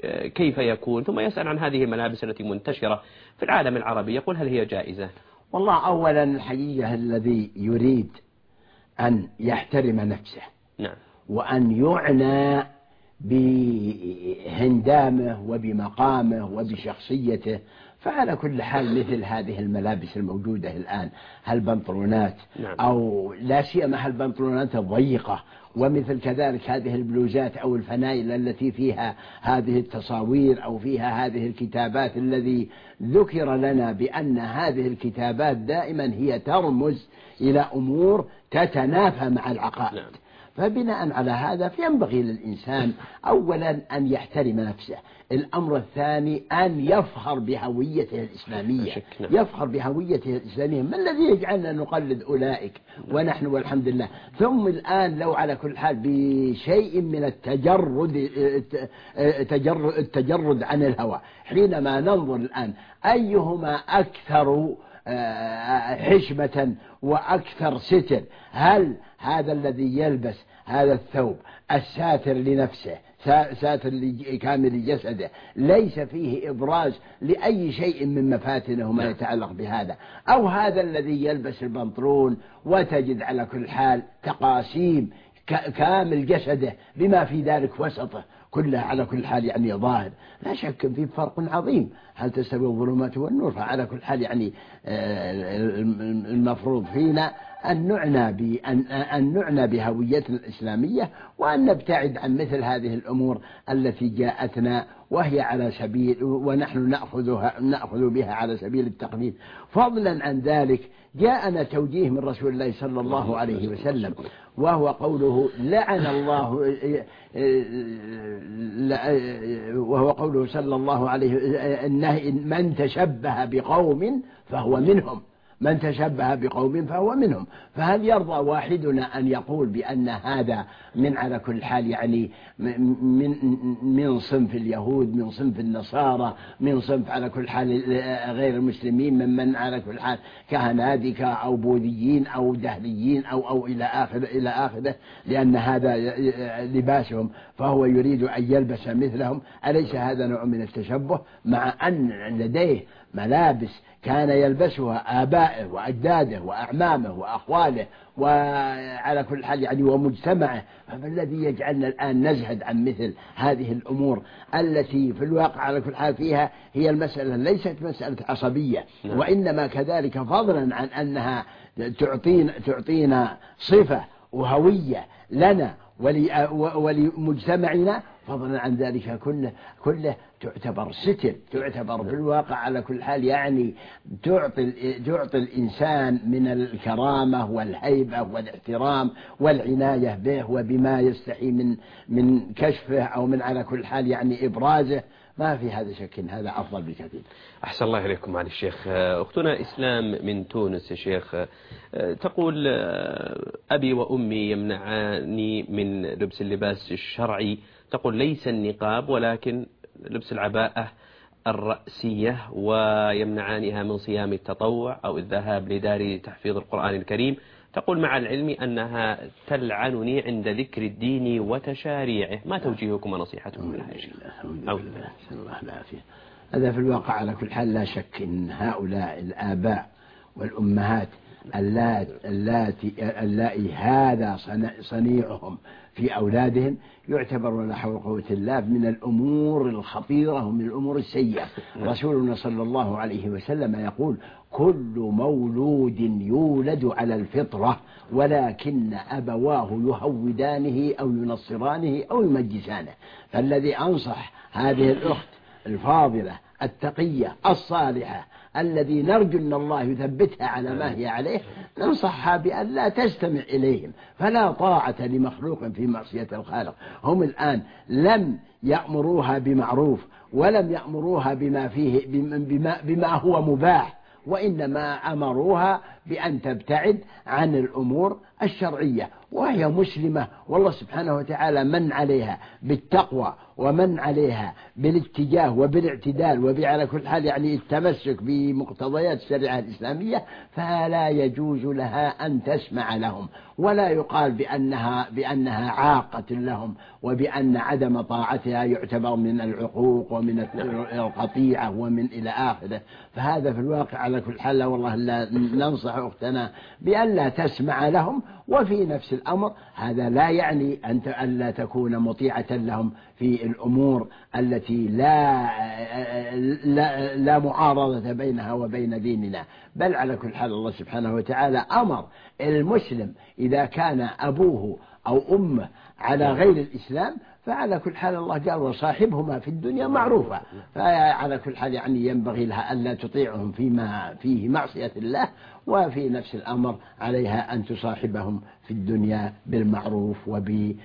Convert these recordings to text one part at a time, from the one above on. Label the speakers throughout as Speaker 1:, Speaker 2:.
Speaker 1: كيف يكون؟ ثم يسأل عن هذه الملابس التي منتشرة في العالم العربي، يقول هل هي جائزة؟
Speaker 2: والله أولا الحقيقة الذي يريد أن يحترم نفسه
Speaker 1: نعم.
Speaker 2: وأن يعنى بهندامه وبمقامه وبشخصيته، فعلى كل حال مثل هذه الملابس الموجودة الآن، هالبنطلونات أو لا سيما هالبنطلونات الضيقة، ومثل كذلك هذه البلوزات أو الفنايل التي فيها هذه التصاوير أو فيها هذه الكتابات، الذي ذكر لنا بأن هذه الكتابات دائما هي ترمز إلى أمور تتنافى مع العقائد. فبناء على هذا فينبغي للإنسان أولا أن يحترم نفسه، الأمر الثاني أن يفخر بهويته الإسلامية، يفخر بهويته الإسلامية. ما الذي يجعلنا نقلد أولئك ونحن والحمد لله؟ ثم الآن لو على كل حال بشيء من التجرد عن الهوى، حينما ننظر الآن أيهما أكثر حشمة وأكثر ستر، هل هذا الذي يلبس هذا الثوب الساتر لنفسه ساتر لكامل جسده ليس فيه إبراز لأي شيء من مفاتنه ما يتعلق بهذا، أو هذا الذي يلبس البنطلون وتجد على كل حال تقاسيم كامل جسده بما في ذلك وسطه كلها على كل حال يعني ظاهر؟ لا شك في فرق عظيم، هل تستوي الظلمات والنور؟ فعلى كل حال يعني المفروض فينا أن نعنى بهويتنا الإسلامية، وأن نبتعد عن مثل هذه الأمور التي جاءتنا وهي على سبيل ونحن نأخذ بها على سبيل التقليد. فضلا عن ذلك جاءنا توجيه من رسول الله صلى الله عليه وسلم، وهو قوله لعن الله وهو قوله صلى الله عليه وسلم من تشبه بقوم فهو منهم، من تشبه بقوم فهو منهم. فهل يرضى واحدنا أن يقول بأن هذا من على كل حال يعني من صنف اليهود، من صنف النصارى، من صنف على كل حال غير المسلمين، من على كل حال كهنادكة أو بوذيين أو دهريين أو إلى آخره، لأن هذا لباسهم فهو يريد أن يلبس مثلهم؟ أليس هذا نوع من التشبه؟ مع أن لديه ملابس كان يلبسها آبائه وأجداده وأعمامه وأخواله وعلى كل حال يعني ومجتمعه. فما الذي يجعلنا الآن نزهد عن مثل هذه الأمور التي في الواقع على كل حال فيها هي المسألة ليست مسألة عصبية، وإنما كذلك فضلا عن أنها تعطينا صفة وهوية لنا ولمجتمعنا، فضلا عن ذلك كله تعتبر ستر، تعتبر في الواقع على كل حال يعني تعطي الإنسان من الكرامة والهيبة والاحترام والعناية به وبما يستحي من كشفه أو من على كل حال يعني إبرازه. ما في هذا شك، هذا أفضل بكثير.
Speaker 1: أحسن الله إليكم معالي الشيخ. أختنا إسلام من تونس يا شيخ تقول أبي وأمي يمنعاني من لبس اللباس الشرعي، تقول ليس النقاب ولكن لبس العباءة الرأسية، ويمنعانها من صيام التطوع أو الذهاب لدار تحفيظ القرآن الكريم. تقول مع العلم أنها تلعنني عند ذكر الدين وتشاريعه، ما توجيهكم ونصيحتكم لها يا شيخ؟
Speaker 2: الله العافية. هذا في الواقع على كل حال لا شك أن هؤلاء الآباء والأمهات اللائي هذا صنيعهم في أولادهم يعتبر ولا حول ولا قوة إلا من الأمور الخطيرة ومن الأمور السيئة. رسولنا صلى الله عليه وسلم يقول كل مولود يولد على الفطرة ولكن أبواه يهودانه أو ينصرانه أو يمجسانه. فالذي أنصح هذه الأخت الفاضلة التقية الصالحة الذي نرجو أن الله يثبتها على ما هي عليه، ننصحها بأن لا تستمع إليهم، فلا طاعة لمخلوق في معصية الخالق. هم الآن لم يأمروها بمعروف ولم يأمروها بما هو مباح، وإنما أمروها بأن تبتعد عن الأمور الشرعية، وهي مسلمة، والله سبحانه وتعالى من عليها بالتقوى ومن عليها بالاتجاه وبالاعتدال وعلى كل حال يعني التمسك بمقتضيات الشريعة الإسلامية، فلا يجوز لها أن تسمع لهم، ولا يقال بأنها عاقة لهم، وبأن عدم طاعتها يعتبر من العقوق ومن القطيعة ومن إلى آخره. فهذا في الواقع على كل حال والله لا ننصح أختنا بأن لا تسمع لهم. وفي نفس الأمر هذا لا يعني أن لا تكون مطيعة لهم في الأمور التي لا معارضة بينها وبين ديننا، بل على كل حال الله سبحانه وتعالى أمر المسلم إذا كان أبوه أو أمه على غير الإسلام فعلى كل حال الله قال وصاحبهما في الدنيا معروفة. فعلى كل حال يعني ينبغي لها ألا تطيعهم فيما فيه معصية الله، وفي نفس الأمر عليها أن تصاحبهم في الدنيا بالمعروف وبحسن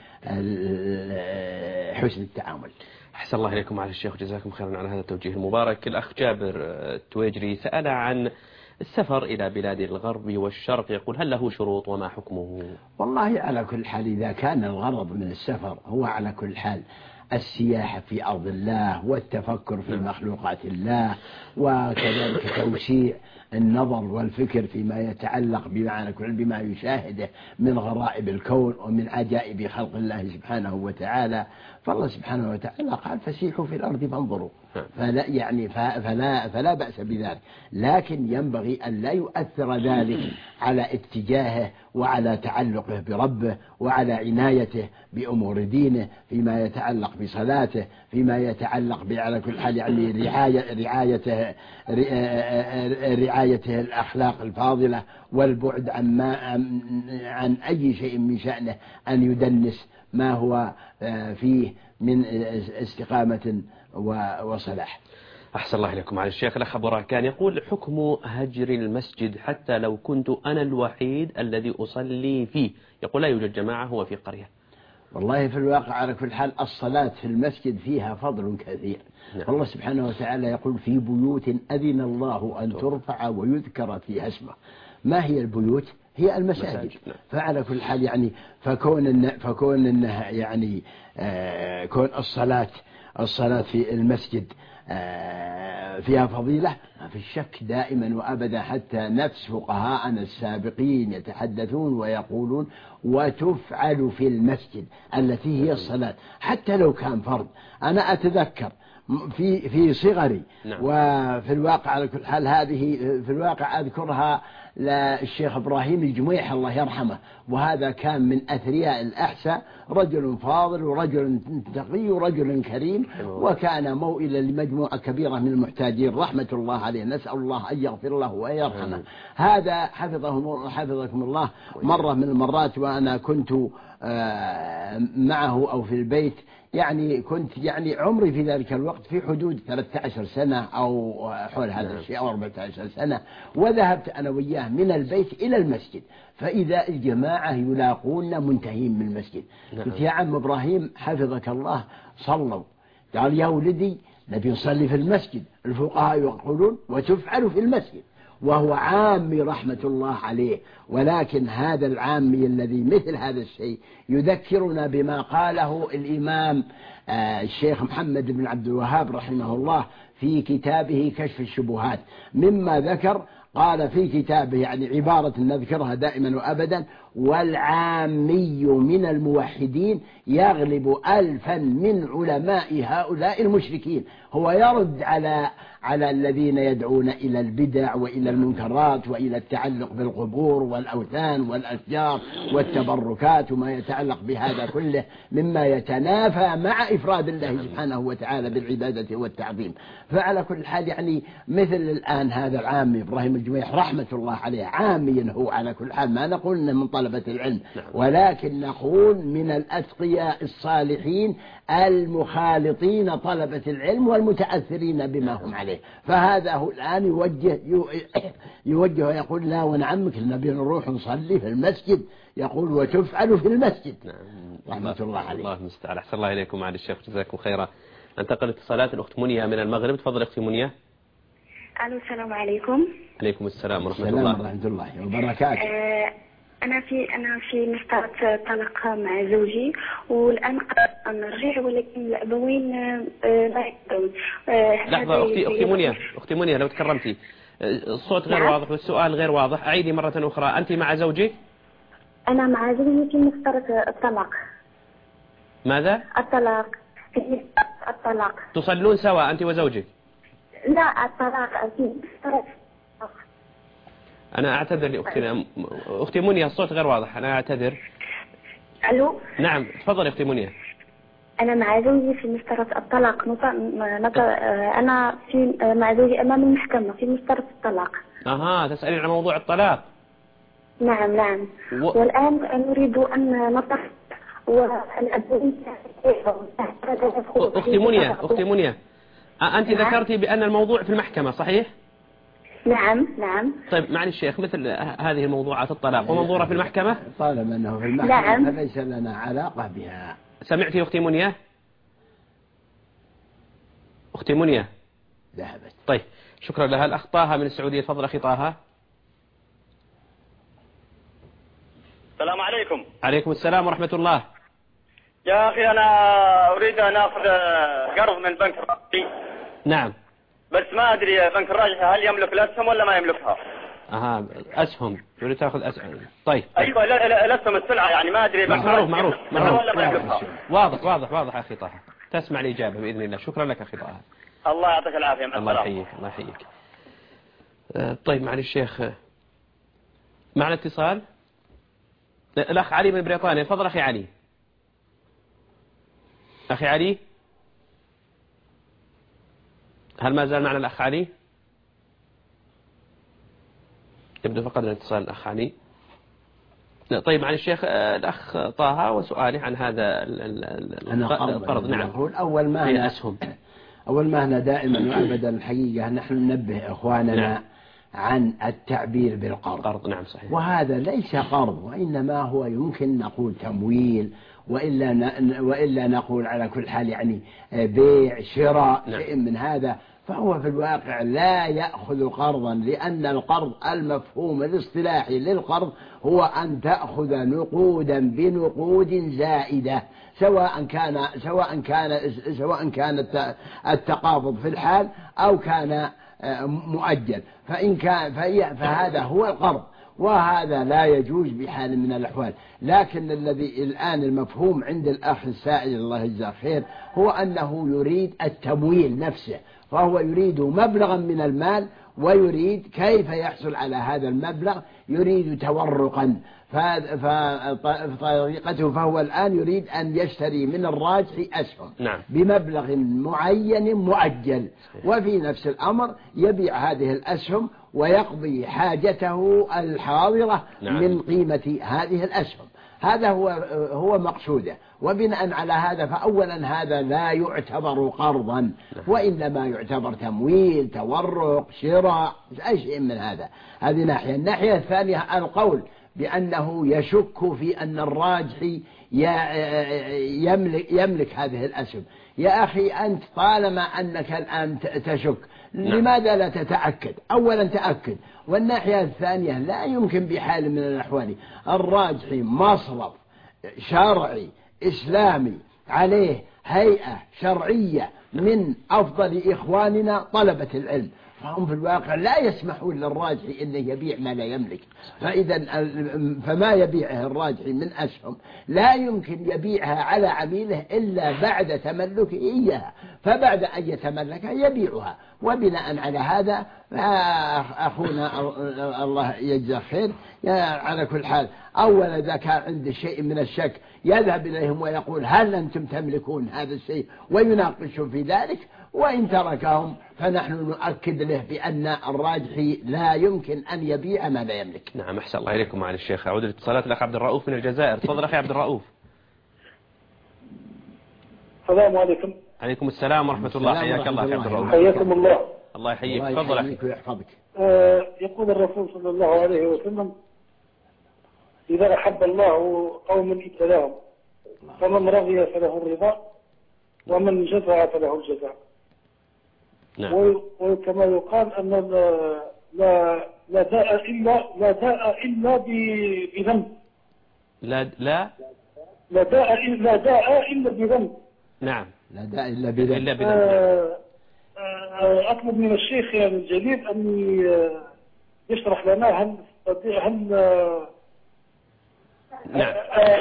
Speaker 2: التعامل.
Speaker 1: أحسن الله إليكم على الشيخ، جزاكم خيرا على هذا التوجيه المبارك. الأخ جابر التويجري سأل عن السفر إلى بلاد الغرب والشرق، يقول هل له شروط وما حكمه؟
Speaker 2: والله على كل حال إذا كان الغرض من السفر هو على كل حال السياحة في أرض الله والتفكر في مخلوقات الله، وكذلك توسيع النظر والفكر فيما يتعلق بما يشاهده من غرائب الكون ومن عجائب خلق الله سبحانه وتعالى، فالله سبحانه وتعالى قال فسيحوا في الأرض فانظروا، فلا بأس بذلك، لكن ينبغي أن لا يؤثر ذلك على اتجاهه وعلى تعلقه بربه وعلى عنايته بأمور دينه، فيما يتعلق بصلاته، فيما يتعلق على كل حال يعني رعايته الأخلاق الفاضلة، والبعد عن أي شيء من شأنه أن يدنس ما هو فيه من استقامة وصلاح.
Speaker 1: أحسن الله إليكم على الشيخ. الأخ أبو راكان يقول حكم هجر المسجد حتى لو كنت أنا الوحيد الذي أصلي فيه، يقول لا يوجد جماعة، هو في قرية.
Speaker 2: والله في الواقع على كل حال الصلاة في المسجد فيها فضل كثير. الله سبحانه وتعالى يقول في بيوت أذن الله أن ترفع ويذكر فيها اسمه. ما هي البيوت؟ هي المساجد. فعلى كل حال يعني فكون إنها يعني كون الصلاة في المسجد فيها فضيلة ما في الشك دائما وأبدا، حتى نفس فقهاءنا السابقين يتحدثون ويقولون وتفعل في المسجد التي هي الصلاة حتى لو كان فرض. أنا أتذكر في صغري وفي الواقع على كل حال هذه في الواقع أذكرها للشيخ إبراهيم الجميح الله يرحمه، وهذا كان من أثرياء الأحساء، رجل فاضل ورجل تقي ورجل كريم، وكان موئلا لمجموعة كبيرة من المحتاجين رحمة الله عليه، نسأل الله أن يغفر له ويرحمه. هذا حفظكم الله مرة من المرات وأنا كنت معه أو في البيت، يعني كنت يعني عمري في ذلك الوقت في حدود 13 سنة أو حول هذا الشيء أو 14 سنة، وذهبت أنا وياه من البيت إلى المسجد، فإذا الجماعة يلاقون منتهين من المسجد. قلت يا عم إبراهيم حفظك الله صلوا. قال يا ولدي نبي نصلي في المسجد، الفقهاء يقولون وتفعل في المسجد، وهو عامي رحمة الله عليه، ولكن هذا العامي الذي مثل هذا الشيء يذكرنا بما قاله الإمام الشيخ محمد بن عبد الوهاب رحمه الله في كتابه كشف الشبهات، مما ذكر قال في كتابه يعني عبارة نذكرها دائما وأبدا: والعامي من الموحدين يغلب 1000 من علماء هؤلاء المشركين. هو يرد على الذين يدعون إلى البدع وإلى المنكرات وإلى التعلق بالقبور والأوثان والأشجار والتبركات وما يتعلق بهذا كله مما يتنافى مع إفراد الله سبحانه وتعالى بالعبادة والتعظيم. فعلى كل حال يعني مثل الآن هذا العامي إبراهيم الجميح رحمة الله عليه، عامي هو على كل حال، ما نقول إنه من طلبة العلم، ولكن نقول من الأتقياء الصالحين المخالطين طلبة العلم والمتأثرين بما هم عليه. فهذا هو الآن يوجه ويقول لا ونعمك نبي نروح نصلي في المسجد، يقول وتفعل في المسجد. رحمة الله عليه.
Speaker 1: الله المستعان. أحسن الله إليكم معالي الشيخ، جزاكم خيرا. ننتقل اتصالات الأخت منيا من المغرب. تفضل أختي منيا.
Speaker 3: الو السلام عليكم.
Speaker 1: عليكم السلام ورحمة
Speaker 2: الله وبركاته.
Speaker 3: أنا في مسطرة طلاق مع زوجي، والآن قررت أن نرجع، ولكن الأبوين لا يقبلون.
Speaker 1: لحظة أختي منيا لو تكرمتي، الصوت غير واضح والسؤال غير واضح، أعيدي مرة أخرى. أنت مع زوجك؟
Speaker 3: أنا مع زوجي في مسطرة الطلاق.
Speaker 1: ماذا؟
Speaker 3: الطلاق. في مسطرة الطلاق.
Speaker 1: تصلون سوا أنت وزوجك؟
Speaker 3: لا، الطلاق في مسطرة.
Speaker 1: أنا أعتذر لأختنا أختي منيا، الصوت غير واضح، أنا أعتذر.
Speaker 3: ألو.
Speaker 1: نعم تفضل أختي منيا.
Speaker 3: أنا مع زوجي في مسطرة الطلاق. أنا مع زوجي أمام المحكمة في مسطرة الطلاق.
Speaker 1: تسألين عن موضوع الطلاق؟
Speaker 3: نعم. والآن نريد أن نطلق والأبوين.
Speaker 1: أختي منيا أنت ذكرتي بأن الموضوع في المحكمة صحيح؟
Speaker 3: نعم.
Speaker 1: طيب معلش شيخ، مثل هذه الموضوعات الطلاق ومنظورة في المحكمة؟
Speaker 2: طالما أنه في المحكمة فليس لنا علاقة بها.
Speaker 1: سمعتي أختي منيا؟ أختي منيا
Speaker 2: ذهبت.
Speaker 1: طيب شكرا لها. الأخ طه من السعودية، تفضل أخي طه.
Speaker 4: السلام عليكم.
Speaker 1: عليكم السلام ورحمة الله.
Speaker 4: يا أخي أنا أريد أن أخذ قرض من بنك الراجحي.
Speaker 1: نعم.
Speaker 4: بس ما أدري بنك الراجحي هل يملك الأسهم ولا ما يملكها؟
Speaker 1: أسهم، تريد تأخذ أسهم. طيب.
Speaker 4: أيوة الأسهم السلعة، يعني ما أدري بنك
Speaker 1: معروف
Speaker 4: ولا ما يملكها.
Speaker 1: واضح أخي طه، تسمع الإجابة بإذن الله. شكرا لك أخي طه.
Speaker 4: الله يعطيك العافية.
Speaker 1: الله يحييك. طيب معلش الشيخ، معنا اتصال الأخ علي من بريطانيا، تفضل أخي علي. أخي علي، هل ما زال معنا الأخ علي؟ يبدو فقدنا اتصال الأخ علي. طيب معنا الشيخ الأخ طه وسؤالي عن هذا القرض. نعم.
Speaker 2: أول ما هنا دائما وأبدا الحقيقة نحن ننبه إخواننا
Speaker 1: نعم.
Speaker 2: عن التعبير بالقرض.
Speaker 1: نعم صحيح.
Speaker 2: وهذا ليس قرض، وإنما هو يمكن نقول تمويل، وإلا نقول على كل حال يعني بيع شراء.
Speaker 1: نعم.
Speaker 2: شيء من هذا. فهو في الواقع لا يأخذ قرضا، لأن القرض المفهوم الاصطلاحي للقرض هو أن تأخذ نقودا بنقود زائدة، سواء كان التقابض في الحال أو كان مؤجل، فهذا هو القرض، وهذا لا يجوز بحال من الأحوال. لكن الذي الآن المفهوم عند الأخ السائل الله يجزاه خير هو أنه يريد التمويل نفسه، فهو يريد مبلغا من المال ويريد كيف يحصل على هذا المبلغ، يريد تورقا. فطريقته فهو الآن يريد أن يشتري من الراجحي أسهم.
Speaker 1: نعم.
Speaker 2: بمبلغ معين مؤجل، وفي نفس الأمر يبيع هذه الأسهم ويقضي حاجته الحاضرة. نعم. من قيمة هذه الأسهم. هذا هو مقصوده. وبناء على هذا فأولا هذا لا يعتبر قرضا، وإنما يعتبر تمويل، تورق، شراء، أي شيء من هذا. هذه ناحية. الناحية الثانية القول بأنه يشك في أن الراجحي يملك هذه الأسهم. يا أخي أنت طالما أنك الآن تشك، لماذا لا تتأكد؟ أولا تأكد. والناحية الثانية لا يمكن بحال من الأحوال الراجحي مصرف شرعي إسلامي عليه هيئة شرعية من أفضل إخواننا طلبة العلم، فهم في الواقع لا يسمحون للراجحي أنه يبيع ما لا يملك. فما يبيعه الراجحي من أسهم لا يمكن يبيعها على عميله إلا بعد تملكه إياها، فبعد أن يتملكها يبيعها. وبناء على هذا أخونا الله يجزاه خير على كل حال أولا إذا كان عنده شيء من الشك يذهب إليهم ويقول هل أنتم تملكون هذا الشيء، ويناقشوا في ذلك. وإن تركهم فنحن نؤكد له بأن الراجحي لا يمكن أن يبيع ما لا يملك.
Speaker 1: نعم أحسن الله إليكم معالي الشيخ. أعود لاتصالات الأخ عبد الرؤوف من الجزائر، تفضل أخي عبد الرؤوف.
Speaker 5: السلام عليكم.
Speaker 1: عليكم السلام ورحمة الله. حياك الله أخي عبد الرؤوف.
Speaker 5: حياكم الله.
Speaker 1: الله يحييك. تفضل أخي.
Speaker 2: ويحفظك.
Speaker 5: يقول الرسول صلى الله عليه وسلم إذا أحب الله قوم ابتلاهم، فمن رضي فله الرضا ومن جزع فله الجزاء.
Speaker 1: نعم.
Speaker 5: وكما يقال أن لا داء إلا بذنب. لا داء إلا بذنب.
Speaker 1: نعم.
Speaker 2: لا داء إلا بذنب.
Speaker 5: أطلب من الشيخ يعني الجليل أن يشرح لنا هل
Speaker 1: نعم.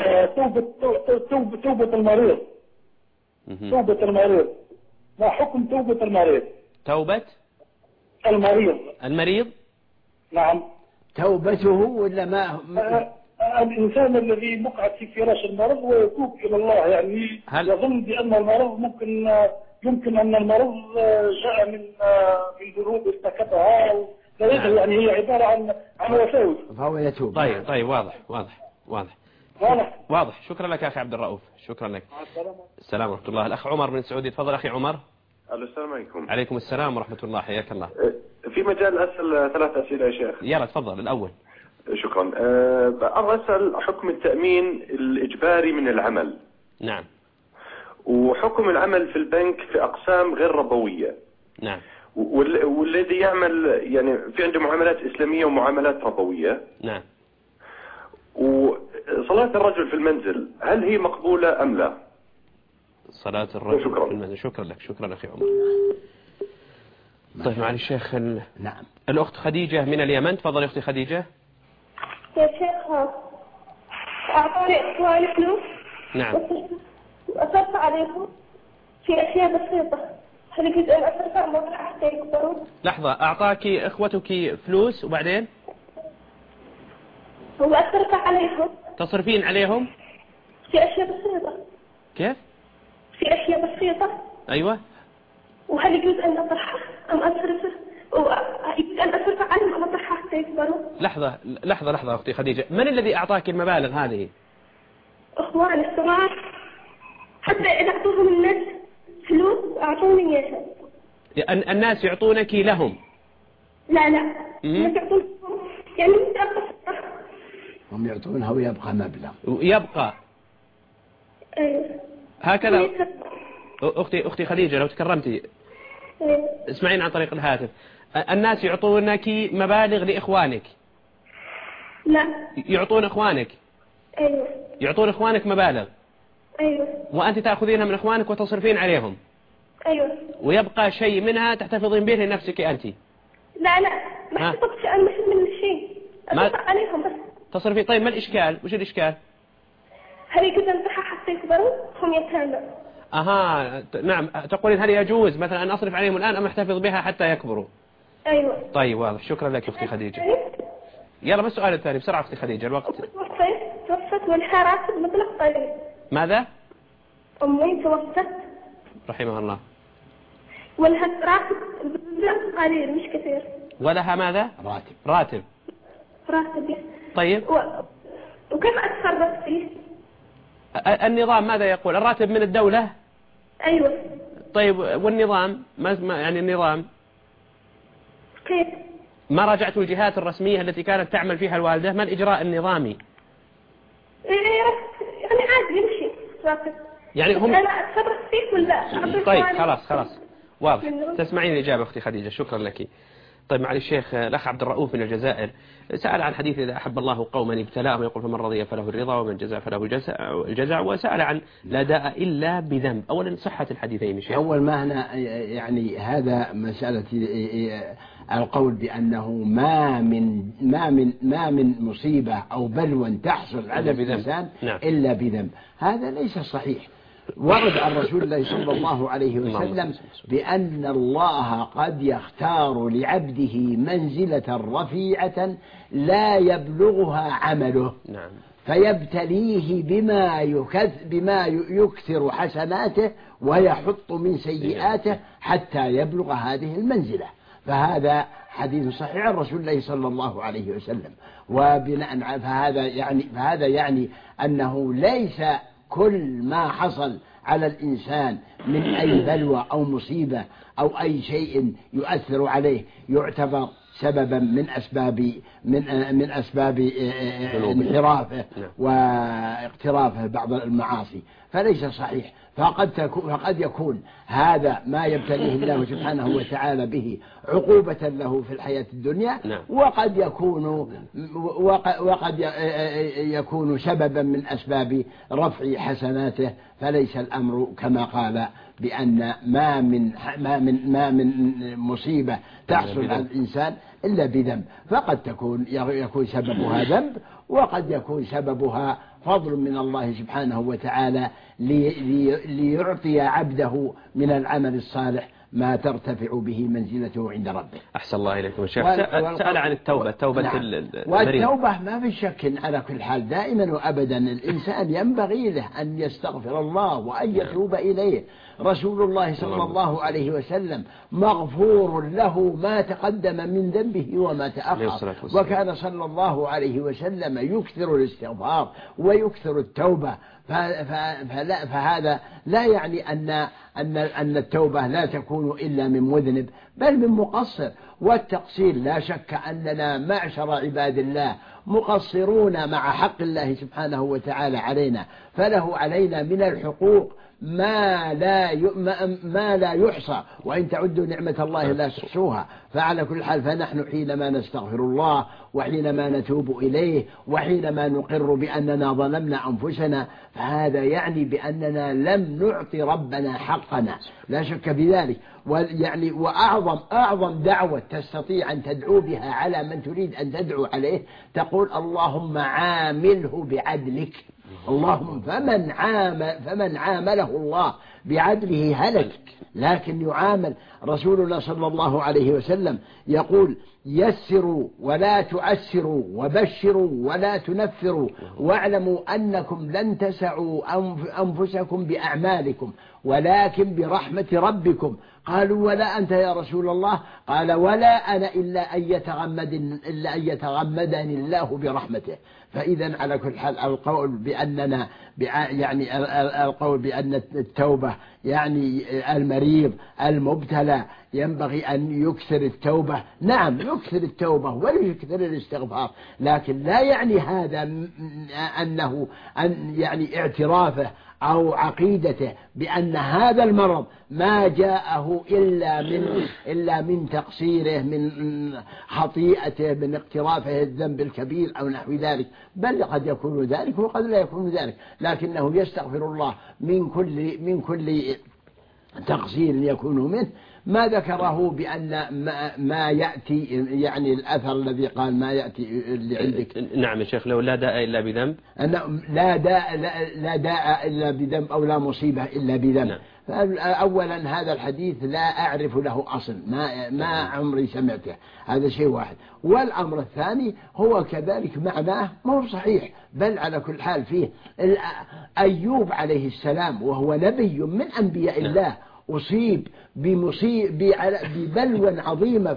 Speaker 5: توبة المريض. توبة المريض، ما حكم توبة المريض؟
Speaker 1: توبة المريض.
Speaker 5: نعم.
Speaker 2: توبته ولا ما
Speaker 5: الإنسان الذي مقعد في فراش المرض ويتوب إلى الله، يعني يظن بأن المرض يمكن أن المرض جاء من ذنوب ارتكبها، لا يدري، يعني هي عبارة عن وساوس،
Speaker 2: فهو يتوب.
Speaker 1: طيب واضح. شكرا لك أخي عبد الرؤوف، شكرا لك. السلام ورحمة الله. الأخ عمر من السعودية، تفضل أخي عمر.
Speaker 6: السلام عليكم.
Speaker 1: عليكم السلام ورحمة الله، حياك الله.
Speaker 6: في مجال أسأل 3 أسئلة يا شيخ.
Speaker 1: يلا تفضل. الأول.
Speaker 6: شكرا. أبغى أسأل حكم التأمين الإجباري من العمل.
Speaker 1: نعم.
Speaker 6: وحكم العمل في البنك في أقسام غير ربوية.
Speaker 1: نعم.
Speaker 6: والذي يعمل يعني في عنده معاملات إسلامية ومعاملات ربوية.
Speaker 1: نعم.
Speaker 6: وصلاة الرجل في المنزل هل هي مقبولة أم لا؟
Speaker 1: صلاة الرجل في المنزل. شكرا لك، شكرا أخي عمر. طيب معالي الشيخ
Speaker 2: نعم.
Speaker 1: الأخت خديجة من اليمن، تفضل أختي خديجة.
Speaker 3: يا شيخ أعطوني إخواني فلوس.
Speaker 1: نعم.
Speaker 3: وأصرف عليهم في أشياء بسيطة، هل يجوز أن أصرف عليهم حتى يكبرون؟
Speaker 1: لحظة، أعطاك إخوتك فلوس وبعدين؟
Speaker 3: وأصرف عليهم.
Speaker 1: تصرفين عليهم؟
Speaker 3: في أشياء بسيطة.
Speaker 1: كيف؟
Speaker 3: في أشياء بسيطة.
Speaker 1: أيوة.
Speaker 3: وهل يجوز أن أطرحه أم أصرفه؟ يجوز أن أصرف عنهم أم أطرحه حتى يكبرون؟
Speaker 1: لحظة أختي خديجة، من الذي أعطاك المبالغ هذه؟
Speaker 3: إخواني الصغار، حتى إذا أعطوهم الناس فلوس أعطوني إياها.
Speaker 1: الناس يعطونك لهم؟
Speaker 3: لا الناس يعطونهم، يعني مش أقصر.
Speaker 2: هم يعطونها ويبقى مبلغ.
Speaker 1: ويبقى.
Speaker 3: أيوة.
Speaker 1: هكذا. أختي خديجة لو تكرمتي. اسمعين عن طريق الهاتف. الناس يعطونك مبالغ لإخوانك؟
Speaker 3: لا.
Speaker 1: يعطون إخوانك؟
Speaker 3: أيوة.
Speaker 1: يعطون إخوانك مبالغ؟
Speaker 3: أيوة.
Speaker 1: وأنت تأخذينها من إخوانك وتصرفين عليهم؟
Speaker 3: أيوة.
Speaker 1: ويبقى شيء منها تحتفظين به لنفسك أنت؟
Speaker 3: لا ما احتفظتش أنا من شيء، أصرف عليهم بس.
Speaker 1: تصرفين. طيب ما الإشكال؟ وش الإشكال؟
Speaker 3: هل يجوز أن أطرحها حتى يكبروا؟ هم يتامى.
Speaker 1: نعم. تقولين هل يجوز مثلا أن أصرف عليهم الآن أم أحتفظ بها حتى يكبروا؟
Speaker 3: أيوة.
Speaker 1: طيب واضح. شكرا لك أختي خديجة. يلا ما السؤال الثاني بسرعة أختي خديجة، الوقت.
Speaker 3: توفت ولها راتب مبلغ قليل.
Speaker 1: ماذا؟
Speaker 3: أمي توفت
Speaker 1: رحمها الله.
Speaker 3: ولها راتب مبلغ قليل مش كثير.
Speaker 1: ولها ماذا؟ راتب. طيب.
Speaker 3: وكيف أتصرف فيه؟
Speaker 1: النظام ماذا يقول؟ الراتب من الدولة؟
Speaker 3: أيوة.
Speaker 1: طيب والنظام ما يعني النظام
Speaker 3: كيف؟
Speaker 1: ما راجعت الجهات الرسمية التي كانت تعمل فيها الوالدة؟ ما الإجراء النظامي؟
Speaker 3: يعني عادي يمشي راتب.
Speaker 1: يعني هم
Speaker 3: أنا أتصرف فيه ولا؟
Speaker 1: طيب خلاص واضح. تسمعين الإجابة أختي خديجة، شكرا لك. طيب معالي الشيخ الأخ عبد الرؤوف من الجزائر سأل عن حديث إذا أحب الله قوما ابتلاهم، يقول فمن رضي فله الرضا ومن جزع فله الجزع، وسأل عن لا داء إلا بذنب. أولا صحة الحديثين شيخ.
Speaker 2: أول ما هنا يعني هذا مسألة القول بأنه ما من مصيبة أو بلوى تحصل على الإنسان إلا بذنب، هذا ليس صحيح. ورد عن رسول الله صلى الله عليه وسلم بأن الله قد يختار لعبده منزلة رفيعة لا يبلغها عمله، فيبتليه بما يكثر حسناته ويحط من سيئاته حتى يبلغ هذه المنزلة. فهذا حديث صحيح عن رسول الله صلى الله عليه وسلم. وبناء فهذا يعني أنه ليس كل ما حصل على الإنسان من أي بلوى أو مصيبة أو أي شيء يؤثر عليه يعتبر سببا من أسباب انحرافه واقترافه بعض المعاصي، فليس صحيح. فقد يكون هذا ما يبتليه الله سبحانه وتعالى به عقوبة له في الحياة الدنيا، وقد يكون سببا من أسباب رفع حسناته. فليس الأمر كما قال بأن ما من مصيبة تحصل على الإنسان إلا بذنب، فقد يكون سببها ذنب، وقد يكون سببها فضل من الله سبحانه وتعالى ليعطي عبده من العمل الصالح ما ترتفع به منزلته عند ربه.
Speaker 1: أحسن الله إليكم الشيخ. سأل عن التوبة.
Speaker 2: نعم. والتوبة ما في شك على كل حال دائما وأبدا الإنسان ينبغي له أن يستغفر الله وأن يتوب إليه. رسول الله صلى الله عليه وسلم مغفور له ما تقدم من ذنبه وما تأخر، وكان صلى الله عليه وسلم يكثر الاستغفار ويكثر التوبة. فهذا لا يعني أن التوبة لا تكون إلا من مذنب، بل من مقصر. والتقصير لا شك أننا معشر عباد الله مقصرون مع حق الله سبحانه وتعالى علينا، فله علينا من الحقوق ما لا يحصى، وإن تعدوا نعمة الله لا تحصوها. فعلى كل حال فنحن حينما نستغفر الله وحينما نتوب إليه وحينما نقر بأننا ظلمنا أنفسنا، فهذا يعني بأننا لم نعطي ربنا حقنا، لا شك في ذلك. وأعظم دعوة تستطيع أن تدعو بها على من تريد أن تدعو عليه تقول اللهم عامله بعدلك. اللهم فمن عامله الله بعدله هلك، لكن يعامل. رسولنا صلى الله عليه وسلم يقول يسروا ولا تعسروا وبشروا ولا تنفروا واعلموا أنكم لن تسعوا أنفسكم بأعمالكم ولكن برحمة ربكم. قالوا ولا أنت يا رسول الله؟ قال ولا أنا إلا أن يتغمدني الله برحمته. فإذا على كل حال القول بأن التوبة يعني المريض المبتلى ينبغي أن يكثر التوبة. نعم يكثر التوبة ويكثر الاستغفار، لكن لا يعني هذا أن يعني اعترافه أو عقيدته بأن هذا المرض ما جاءه إلا من تقصيره، من خطيئته، من اقترافه الذنب الكبير أو نحو ذلك، بل قد يكون ذلك وقد لا يكون ذلك، لكنه يستغفر الله من كل تقصير يكون منه. ما ذكره بأن ما يأتي يعني الأثر الذي قال ما يأتي اللي عندك.
Speaker 1: نعم يا شيخ، لو لا داء إلا بذنب،
Speaker 2: لا داء إلا بذنب أو لا مصيبة إلا بذنب. نعم. أولا هذا الحديث لا أعرف له أصل، ما عمري سمعته، هذا شيء واحد. والأمر الثاني هو كذلك معناه ما هو صحيح، بل على كل حال فيه أيوب عليه السلام وهو نبي من أنبياء الله أصيب ببلوى عظيمة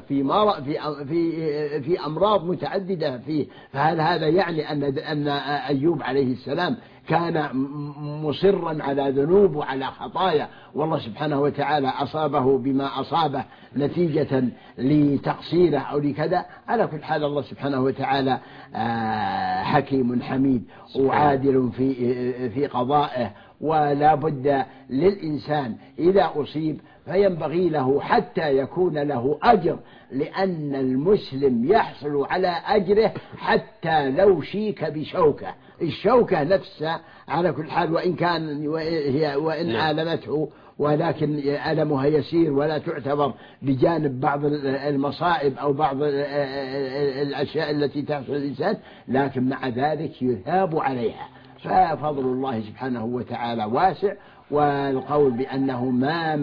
Speaker 2: في أمراض متعددة فيه. فهل هذا يعني أن أيوب عليه السلام كان مصرا على ذنوب وعلى خطايا والله سبحانه وتعالى أصابه بما أصابه نتيجة لتقصيره أو لكذا؟ على كل حال الله سبحانه وتعالى حكيم حميد وعادل في قضائه، ولا بد للإنسان إذا أصيب فينبغي له حتى يكون له أجر، لأن المسلم يحصل على أجره حتى لو شيك بشوكة. الشوكة نفسها على كل حال وإن آلمته، ولكن ألمها يسير ولا تعتبر بجانب بعض المصائب أو بعض الأشياء التي تحصل الإنسان، لكن مع ذلك يثاب عليها. ففضل الله سبحانه وتعالى واسع، والقول بأنه ما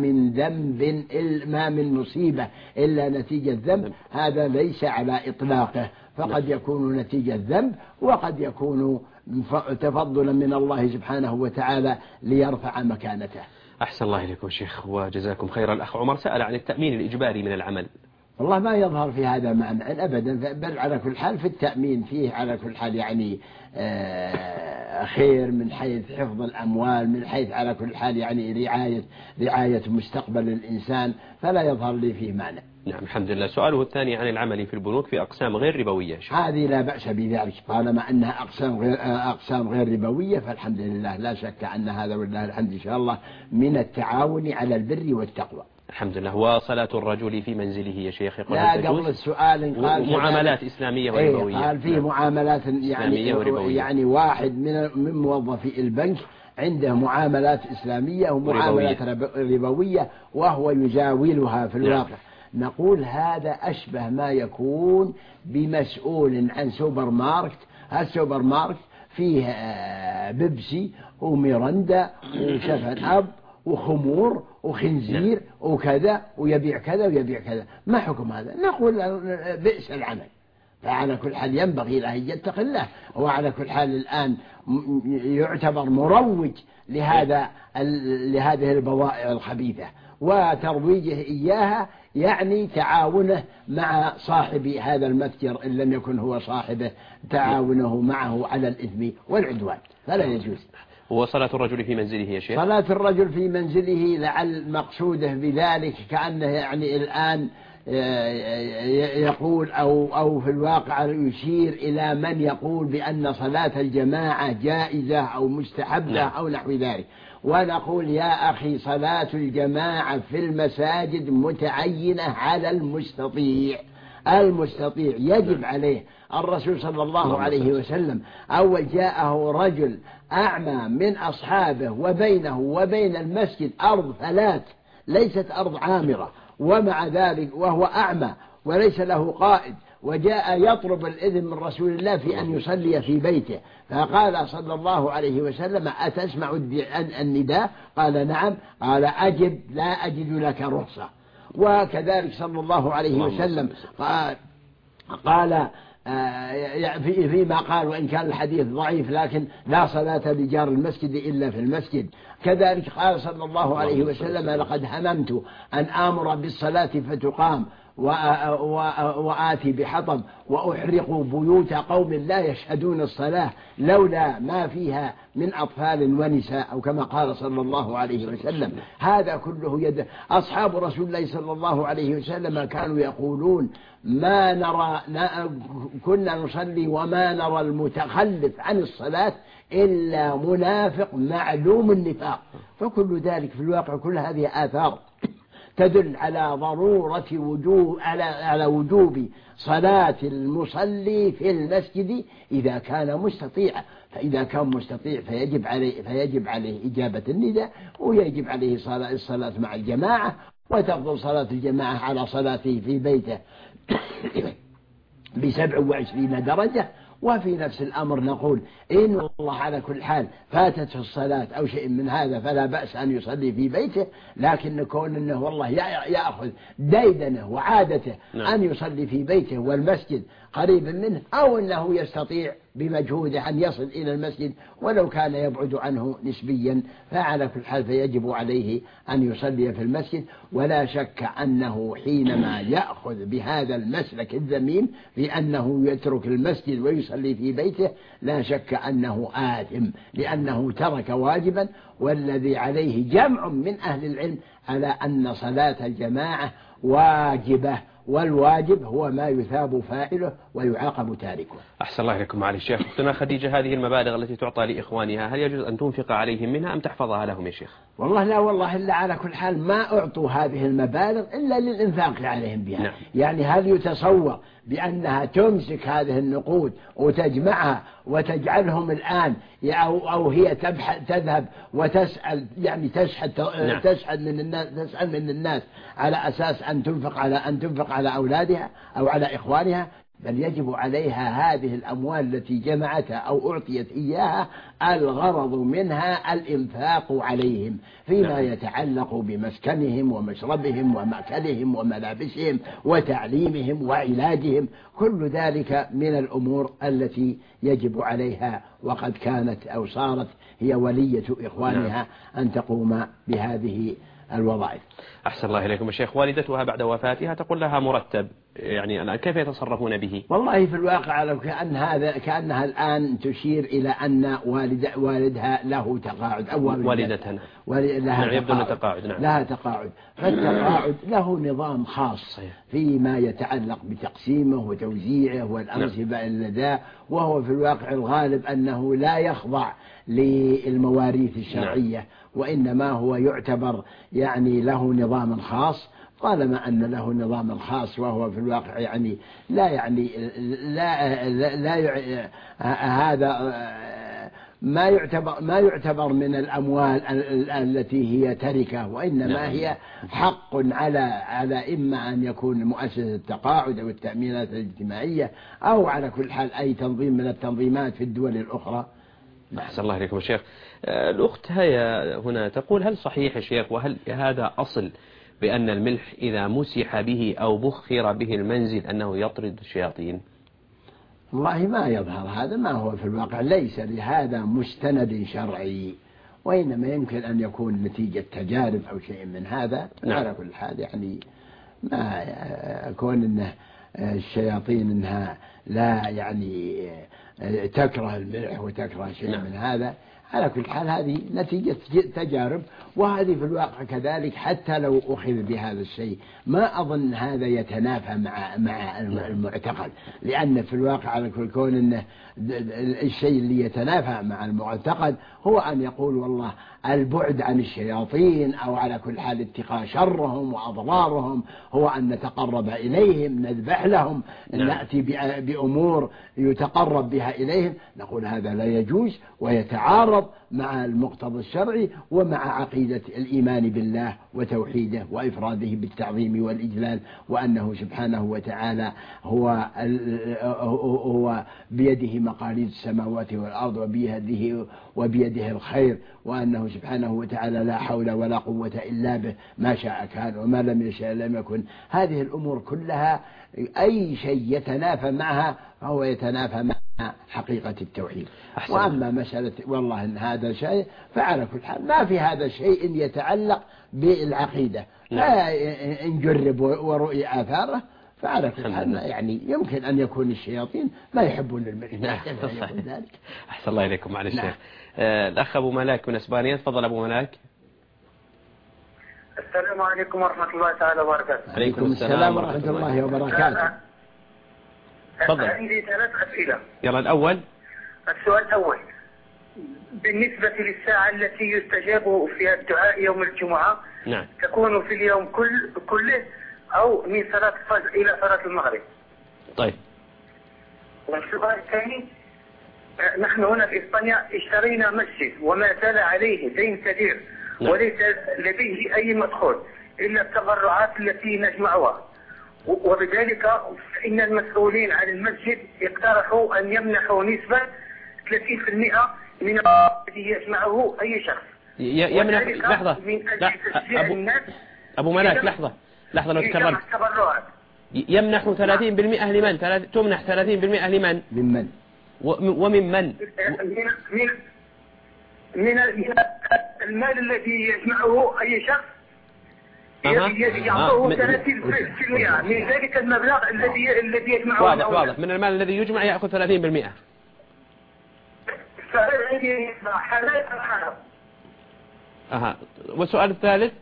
Speaker 2: من مصيبة إلا نتيجة ذنب هذا ليس على إطلاقه، فقد يكون نتيجة ذنب وقد يكون تفضلا من الله سبحانه وتعالى ليرفع مكانته.
Speaker 1: أحسن الله إليكم شيخ وجزاكم خيرا. الأخ عمر سأل عن التأمين الإجباري من العمل.
Speaker 2: والله ما يظهر في هذا معنى أبدا، بل على كل حال في التأمين فيه على كل حال يعني خير، من حيث حفظ الأموال، من حيث على كل حال يعني رعاية مستقبل الإنسان، فلا يظهر لي فيه مانع.
Speaker 1: نعم الحمد لله. سؤاله الثاني عن العمل في البنوك في أقسام غير ربوية.
Speaker 2: هذه لا بأس بذلك طالما أنها أقسام غير ربوية، فالحمد لله لا شك أن هذا والله الحمد إن شاء الله من التعاون على البر والتقوى.
Speaker 1: الحمد لله. وصلاة الرجل في منزله يا شيخ يقول
Speaker 2: لا قبل السؤال قال
Speaker 1: معاملات إسلامية وربوية.
Speaker 2: قال فيه معاملات يعني واحد من موظفي البنك عنده معاملات إسلامية ومعاملات ربوية وهو يزاولها في الواقع. نقول هذا أشبه ما يكون بمسؤول عن سوبر ماركت. هالسوبر ماركت فيه بيبسي وميرندا وشفن أب وخمور وخنزير وكذا ويبيع كذا ويبيع كذا، ما حكم هذا؟ نقول بئس العمل. فعلى كل حال ينبغي له أن يتقي الله. وعلى كل حال الآن يعتبر مروج لهذه البضائع الخبيثة، وترويجه إياها يعني تعاونه مع صاحب هذا المتجر إن لم يكن هو صاحبه، تعاونه معه على الإثم والعدوان، فلا يجوز.
Speaker 1: وصلاة الرجل في منزله يا شيخ؟
Speaker 2: صلاة الرجل في منزله لعل مقصوده بذلك كأنه يعني الآن يقول أو في الواقع يشير إلى من يقول بأن صلاة الجماعة جائزة أو مستحبة أو نحو ذلك. ونقول يا أخي صلاة الجماعة في المساجد متعينة على المستطيع يجب عليه. الرسول صلى الله عليه وسلم أول جاءه رجل أعمى من أصحابه وبينه وبين المسجد أرض فلات ليست أرض عامرة، ومع ذلك وهو أعمى وليس له قائد، وجاء يطلب الإذن من رسول الله في أن يصلي في بيته، فقال صلى الله عليه وسلم أتسمع النداء؟ قال نعم. قال أجب لا أجد لك رخصة. وكذلك صلى الله عليه وسلم قال فيما قال وإن كان الحديث ضعيف لكن لا صلاة لجار المسجد إلا في المسجد. كذلك قال صلى الله عليه وسلم لقد هممت أن آمر بالصلاة فتقام وآتي بحطب وأحرق بيوت قوم لا يشهدون الصلاة لولا ما فيها من أطفال ونساء، أو كما قال صلى الله عليه وسلم. هذا كله يد أصحاب رسول الله صلى الله عليه وسلم كانوا يقولون ما نرى كنا نصلي وما نرى المتخلف عن الصلاة إلا منافق معلوم النفاق. فكل ذلك في الواقع كل هذه آثار تدل على ضرورة على وجوب صلاة المصلي في المسجد إذا كان مستطيعا. فإذا كان مستطيع فيجب عليه إجابة النداء، ويجب عليه الصلاة مع الجماعة، وتفضل صلاة الجماعة على صلاته في بيته ب27 درجة. وفي نفس الأمر نقول إن الله على كل حال فاتته الصلاة أو شيء من هذا فلا بأس أن يصلي في بيته، لكن كون أنه والله يأخذ ديدنه وعادته أن يصلي في بيته والمسجد قريب منه، أو أنه يستطيع بمجهوده أن يصل إلى المسجد ولو كان يبعد عنه نسبيا، فعلى كل حال فيجب عليه أن يصلي في المسجد. ولا شك أنه حينما يأخذ بهذا المسلك الذميم بأنه يترك المسجد ويصلي في بيته لا شك أنه آثم، لأنه ترك واجبا، والذي عليه جمع من أهل العلم على أن صلاة الجماعة واجبة، والواجب هو ما يثاب فاعله ويعاقب تاركه.
Speaker 1: أحسن الله إليكم معالي الشيخ. أختنا خديجة، هذه المبالغ التي تعطى لإخوانها هل يجوز أن تنفق عليهم منها أم تحفظها لهم يا شيخ؟
Speaker 2: والله لا، والله إلا على كل حال ما أعطوا هذه المبالغ إلا للإنفاق عليهم بها. نعم. يعني هل يتصور بأنها تمسك هذه النقود وتجمعها وتجعلهم الآن أو هي تذهب وتسأل يعني تسأل من الناس على أساس أن تنفق على أولادها أو على إخوانها؟ بل يجب عليها هذه الأموال التي جمعتها أو أعطيت إياها الغرض منها الإنفاق عليهم فيما يتعلق بمسكنهم ومشربهم ومأكلهم وملابسهم وتعليمهم وعلاجهم. كل ذلك من الأمور التي يجب عليها، وقد كانت أو صارت هي ولية إخوانها أن تقوم بهذه الوظائف.
Speaker 1: أحسن الله إليكم يا شيخ. والدتها بعد وفاتها تقول لها مرتب يعني الآن كيف يتصرفون به؟
Speaker 2: والله في الواقع لو كأنها الآن تشير إلى أن والدها له تقاعد أو
Speaker 1: والدتنا
Speaker 2: لها
Speaker 1: تقاعد. نعم.
Speaker 2: لها تقاعد، فالتقاعد له نظام خاص فيما يتعلق بتقسيمه وتوزيعه والأنصبة لدى، وهو في الواقع الغالب أنه لا يخضع للمواريث الشرعية، وإنما هو يعتبر يعني له نظام خاص. طالما أن له نظام خاص وهو في الواقع يعني هذا ما يعتبر من الأموال التي هي تركة، وإنما هي حق على إما أن يكون مؤسسة التقاعد أو التأمينات الاجتماعية أو على كل حال أي تنظيم من التنظيمات في الدول الأخرى.
Speaker 1: أحسن الله إليكم يا شيخ. الأخت هيا هنا تقول: هل صحيح يا شيخ وهل هذا أصل بأن الملح إذا مسح به أو بخر به المنزل أنه يطرد الشياطين؟
Speaker 2: والله ما يظهر هذا، ما هو في الواقع ليس لهذا مستند شرعي، وإنما يمكن أن يكون نتيجة تجارب أو شيء من هذا. على كل حال يعني ما يكون أنه الشياطين أنها لا يعني تكره الملح وتكره شيء من هذا. على كل حال هذه نتيجة تجارب، وهذه في الواقع كذلك حتى لو أخذ بهذا الشيء ما أظن هذا يتنافى مع المعتقد، لأن في الواقع على كل كون أنه الشيء اللي يتنافى مع المعتقد هو أن يقول والله البعد عن الشياطين أو على كل حال اتقاء شرهم وأضرارهم هو أن نتقرب إليهم، نذبح لهم، نأتي بأمور يتقرب بها إليهم. نقول هذا لا يجوز ويتعارض مع المقتضى الشرعي ومع عقيدة الإيمان بالله وتوحيده وإفراده بالتعظيم والإجلال، وأنه سبحانه وتعالى هو بيده مقاليد السماوات والأرض وبيده الخير، وأنه سبحانه وتعالى لا حول ولا قوة إلا به، ما شاء كان وما لم يشاء لم يكن. هذه الأمور كلها أي شيء يتنافى معها فهو يتنافى مع حقيقة التوحيد. وأما مسألة والله إن هذا شيء فعلى كل حال ما في هذا شيء يتعلق بالعقيدة، إن جرب ورؤي آثاره فعلى كل حال يعني يمكن أن يكون الشياطين ما يحبون الملح.
Speaker 1: أحسن الله إليكم. معلش شيخ. الأخ أبو ملاك من إسبانيا. تفضل أبو ملاك.
Speaker 7: السلام عليكم ورحمة الله تعالى وبركاته.
Speaker 2: عليكم السلام ورحمة الله وبركاته.
Speaker 1: تفضل.
Speaker 7: عندي 3 أسئلة.
Speaker 1: يلا الأول.
Speaker 7: السؤال الأول: بالنسبة للساعة التي يستجاب فيها الدعاء يوم الجمعة،
Speaker 1: نعم،
Speaker 7: تكون في اليوم كله أو من صلاة الفجر إلى صلاة المغرب؟
Speaker 1: طيب.
Speaker 7: والسؤال الثاني: نحن هنا في إسبانيا اشترينا مسجد وما زال عليه دين كبير، وليس لديه أي مدخول إلا التبرعات التي نجمعها، وبذلك فإن المسؤولين عن المسجد اقترحوا أن يمنحوا نسبة 30% من الذي يجمعه أي شخص.
Speaker 1: يمنح. لحظة. أبو ملاك لحظة لو تكرمت. يمنح 30% لمن؟ تمنح 30% لمن؟
Speaker 2: من
Speaker 1: ومن من؟
Speaker 7: من المال الذي يجمعه أي شخص يعطوه 30% من ذلك المبلغ الذي يجمعه.
Speaker 1: واضح. من المال الذي يجمع يأخذ 30%. والسؤال الثالث: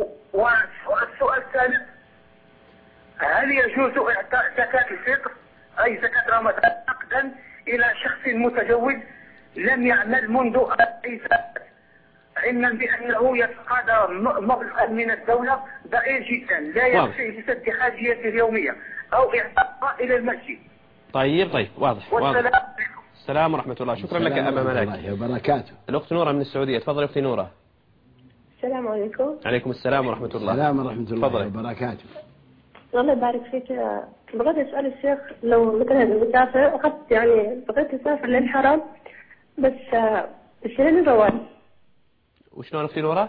Speaker 1: هل يجوز إعطاء زكاة الفطر أي زكاة رمضان نقدا إلى شخص متزوج لم يعمل منذ أي سنة، علما بأنه يتقاضى مبلغا من الدولة ضئيل جدا لا يكفي لسد حاجيته اليومية أو إعطاء إلى المسجد؟ طيب. واضح. السلام ورحمة الله. شكرا لك أبا ملاك.
Speaker 2: الله وبركاته.
Speaker 1: الأخت نورة من السعودية. تفضل أختي نورة.
Speaker 8: السلام عليكم.
Speaker 1: عليكم السلام ورحمة الله.
Speaker 2: السلام ورحمة الله وبركاته.
Speaker 8: الله يبارك فيك. بغيت أسأل الشيخ لو مثلا مسافر أخذت يعني بغيت أسافر للحرم بس اشتريت الجوال.
Speaker 1: وشلون أختي نورة؟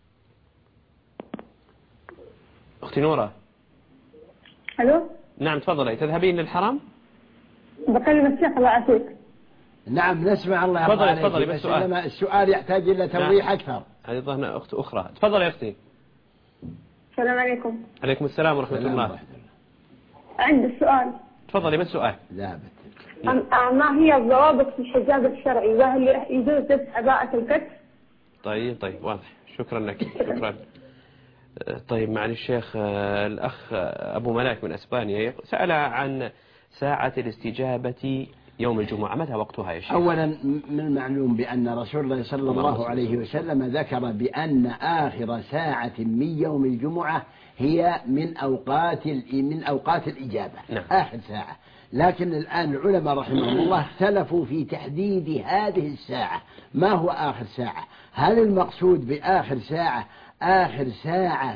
Speaker 1: أختي نورة.
Speaker 8: ألو.
Speaker 1: نعم تفضلي. تذهبين للحرم؟
Speaker 8: بكلم الشيخ الله يعافيك.
Speaker 2: نعم نسمع. الله يرضى عليك.
Speaker 1: تفضلي بالسؤال.
Speaker 2: السؤال يحتاج إلى توضيح أكثر.
Speaker 1: هذه ظهنا أخت أخرى. تفضلي يا أختي.
Speaker 8: السلام عليكم.
Speaker 1: عليكم السلام ورحمة الله.
Speaker 8: عندي سؤال.
Speaker 1: تفضلي، ما السؤال؟
Speaker 8: ما هي الضوابط في الحجاب الشرعي، وهل يجوز لبس عباءة الكتف؟
Speaker 1: طيب واضح، شكرا لك. شكرا. طيب معالي الشيخ، الأخ أبو ملاك من أسبانيا سأل عن ساعة الاستجابة يوم الجمعة، متى وقتها يا شيخ؟
Speaker 2: أولا من المعلوم بأن رسول الله صلى الله عليه وسلم ذكر بأن آخر ساعة من يوم الجمعة هي من أوقات الإجابة.
Speaker 1: نعم.
Speaker 2: آخر ساعة. لكن الآن العلماء رحمهم الله اختلفوا في تحديد هذه الساعة. ما هو آخر ساعة؟ هل المقصود بآخر ساعة آخر ساعة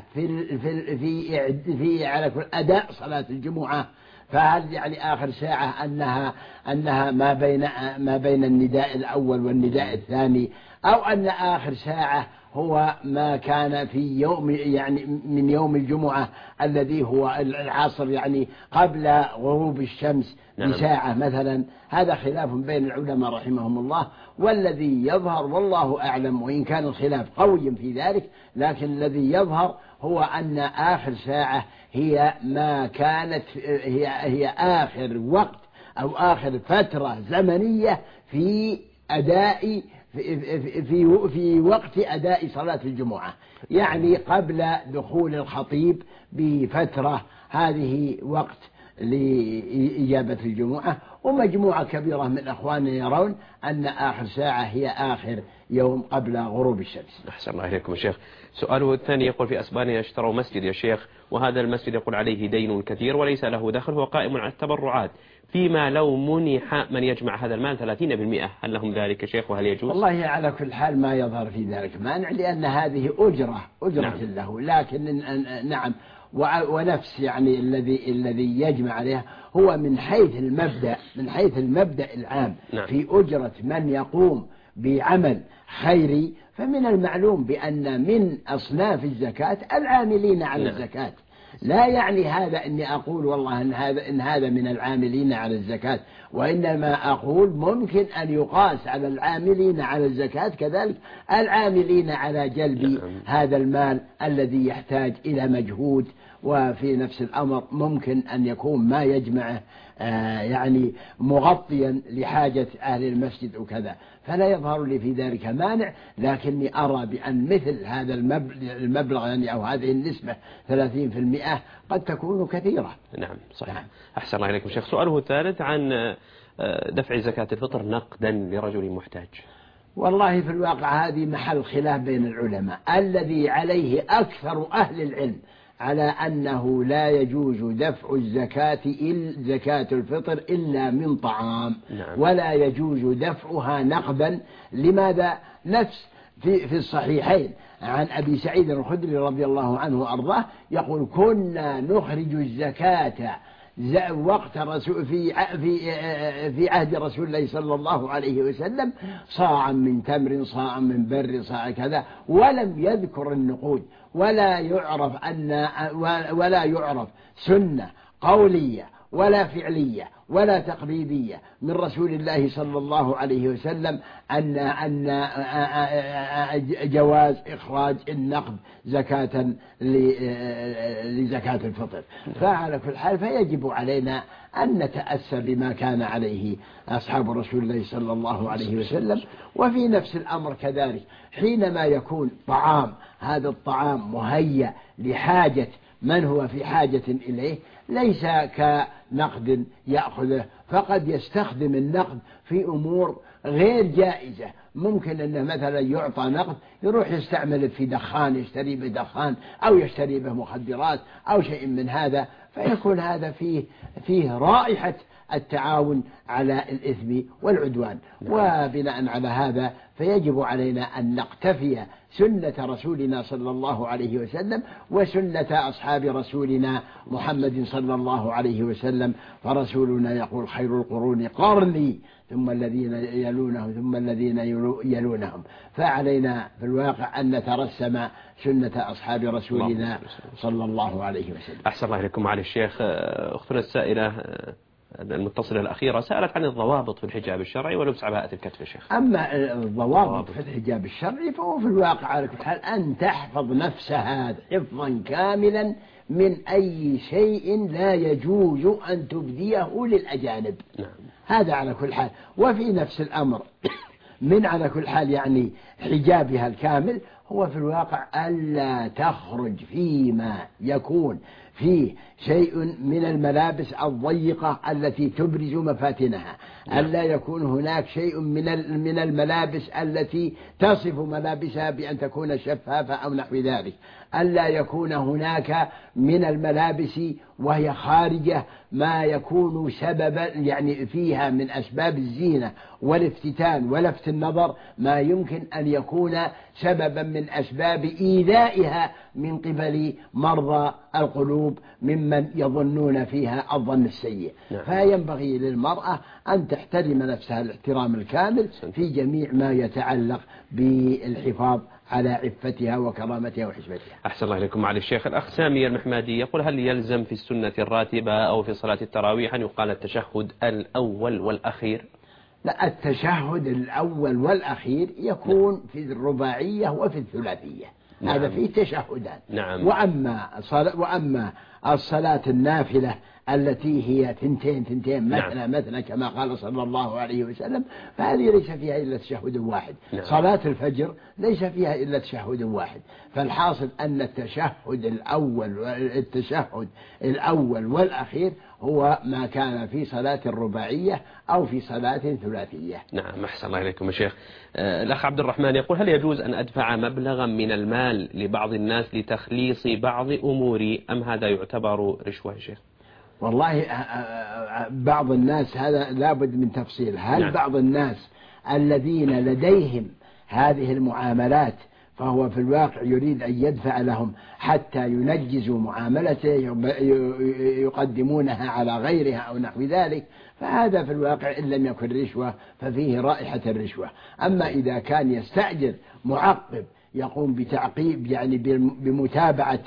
Speaker 2: في على كل أداء صلاة الجمعة؟ فهل يعني آخر ساعة أنها ما بين النداء الأول والنداء الثاني، أو أن آخر ساعة هو ما كان في يوم يعني من يوم الجمعة الذي هو العصر يعني قبل غروب الشمس بساعة مثلا؟ هذا خلاف بين العلماء رحمهم الله، والذي يظهر والله أعلم، وإن كان الخلاف قوي في ذلك، لكن الذي يظهر هو أن آخر ساعة هي ما كانت هي آخر وقت أو آخر فترة زمنية في أداء في وقت أداء صلاة الجمعة، يعني قبل دخول الخطيب بفترة. هذه وقت لإجابة الجمعة، ومجموعة كبيرة من أخواننا يرون أن آخر ساعة هي آخر يوم قبل غروب الشمس.
Speaker 1: أحسن الله إليكم يا شيخ. سؤاله الثاني يقول: في أسبانيا اشتروا مسجد يا شيخ، وهذا المسجد يقول عليه دين كثير وليس له دخل، هو قائم على التبرعات، فيما لو منح من يجمع هذا المال 30%، هل لهم ذلك يا شيخ وهل يجوز؟
Speaker 2: والله على كل حال ما يظهر في ذلك مانع، لأن هذه أجرة نعم. له، لكن نعم، ونفس يعني الذي يجمع عليها هو من حيث المبدأ العام نعم. في أجرة من يقوم بعمل خيري، فمن المعلوم بأن من أصناف الزكاة العاملين على نعم. الزكاة. لا يعني هذا أني أقول والله إن هذا من العاملين على الزكاة، وإنما أقول ممكن أن يقاس على العاملين على الزكاة كذلك العاملين على جلب هذا المال الذي يحتاج إلى مجهود. وفي نفس الأمر ممكن أن يكون ما يجمعه يعني مغطيا لحاجة أهل المسجد وكذا، فلا يظهر لي في ذلك مانع، لكني أرى بأن مثل هذا المبلغ يعني أو هذه النسبة 30% قد تكون كثيرة.
Speaker 1: نعم صحيح. نعم. أحسن الله إليكم شيخ. سؤاله الثالث عن دفع زكاة الفطر نقدا لرجل محتاج.
Speaker 2: والله في الواقع هذه محل خلاف بين العلماء، الذي عليه أكثر أهل العلم على أنه لا يجوز دفع زكاة الفطر إلا من طعام نعم. ولا يجوز دفعها نقدا. لماذا؟ نفس في الصحيحين عن أبي سعيد الخدري رضي الله عنه وأرضاه يقول: كنا نخرج الزكاة وقت في عهد رسول الله صلى الله عليه وسلم صاعا من تمر، صاعا من بر، صاع كذا، ولم يذكر النقود، ولا يعرف سنة قولية ولا فعلية ولا تقليدية من رسول الله صلى الله عليه وسلم أن جواز إخراج النقد زكاة لزكاة الفطر. فعلى كل حال فيجب علينا أن نتأسى بما كان عليه أصحاب رسول الله صلى الله عليه وسلم. وفي نفس الأمر كذلك حينما يكون طعام، هذا الطعام مهيأ لحاجة من هو في حاجة إليه، ليس كنقد يأخذه، فقد يستخدم النقد في أمور غير جائزة. ممكن أنه مثلا يعطى نقد يروح يستعمل في دخان، يشتري به دخان أو يشتري به مخدرات أو شيء من هذا، فيكون هذا فيه رائحة التعاون على الإثم والعدوان. وبناء على هذا فيجب علينا أن نقتفي سنة رسولنا صلى الله عليه وسلم وسنة أصحاب رسولنا محمد صلى الله عليه وسلم. فرسولنا يقول: خير القرون قرني ثم الذين يلونهم ثم الذين يلونهم. فعلينا في الواقع أن نترسم سنة أصحاب رسولنا صلى الله عليه وسلم.
Speaker 1: أحسن الله إليكم معالي الشيخ. أختنا السائلة المتصلة الأخيرة سألت عن الضوابط في الحجاب الشرعي ولبس عباءة الكتف يا شيخ.
Speaker 2: أما الضوابط في الحجاب الشرعي فهو في الواقع على كل حال أن تحفظ نفسها حفظا كاملا من أي شيء لا يجوز أن تبديه للأجانب. هذا على كل حال. وفي نفس الأمر من على كل حال يعني حجابها الكامل هو في الواقع ألا تخرج فيما يكون فيه شيء من الملابس الضيقة التي تبرز مفاتنها، ألا يكون هناك شيء من الملابس التي تصف ملابسها بأن تكون شفافة أو نحو ذلك، ألا يكون هناك من الملابس وهي خارجة ما يكون سببا يعني فيها من أسباب الزينة والافتتان ولفت النظر ما يمكن أن يكون سببا من أسباب إيذائها من قبل مرضى القلوب ممن يظنون فيها الظن السيء. فينبغي للمرأة أن تحترم نفسها الاحترام الكامل في جميع ما يتعلق بالحفاظ على عفتها وكرامتها وحشمتها.
Speaker 1: أحسن الله إليكم. معالي الشيخ، الأخ سامي المحمادي يقول: هل يلزم في السنة الراتبة أو في صلاة التراويح أن يقال التشهد الأول والأخير؟
Speaker 2: لا، التشهد الأول والأخير يكون في الرباعية وفي الثلاثية. هذا فيه تشهدان. وأما الصلاة النافلة التي هي ثنتين مثنى كما قال صلى الله عليه وسلم، فهذه ليس فيها إلا تشهد واحد. صلاة الفجر ليس فيها إلا تشهد واحد. فالحاصل أن التشهد الأول والأخير هو ما كان في صلاة الرباعية أو في صلاة ثلاثية.
Speaker 1: نعم، أحسن الله إليكم يا شيخ. الأخ عبد الرحمن يقول: هل يجوز أن أدفع مبلغا من المال لبعض الناس لتخليص بعض أموري أم هذا يعتبر رشوة يا شيخ؟
Speaker 2: والله بعض الناس هذا لابد من تفصيل. هل بعض الناس الذين لديهم هذه المعاملات فهو في الواقع يريد أن يدفع لهم حتى ينجزوا معاملته يقدمونها على غيرها أو نحو ذلك، فهذا في الواقع إن لم يكن رشوة ففيه رائحة الرشوة. أما إذا كان يستأجر معقب يقوم بتعقيب يعني بمتابعة